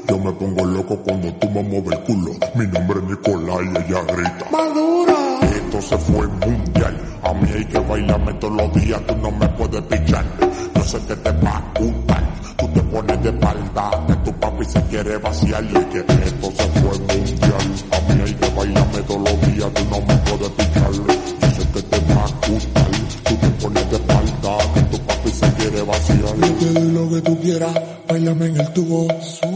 Yo me pongo loco cuando tú me mueves el culo. Mi nombre es Nicolás y ella grita Madura. Esto se fue mundial. A mí hay que bailarme todos los días. Tú no me puedes pichar. Yo sé que te va a gustar. Tú te pones de espalda, que tu papi se quiere vaciar. Y que esto se fue mundial. A mí hay que bailarme todos los días. Tú no me puedes pichar. Yo sé que te va a gustar. Tú te pones de espalda, que tu papi se quiere vaciar. Yo te doy lo que tú quieras, bailame en el tubo.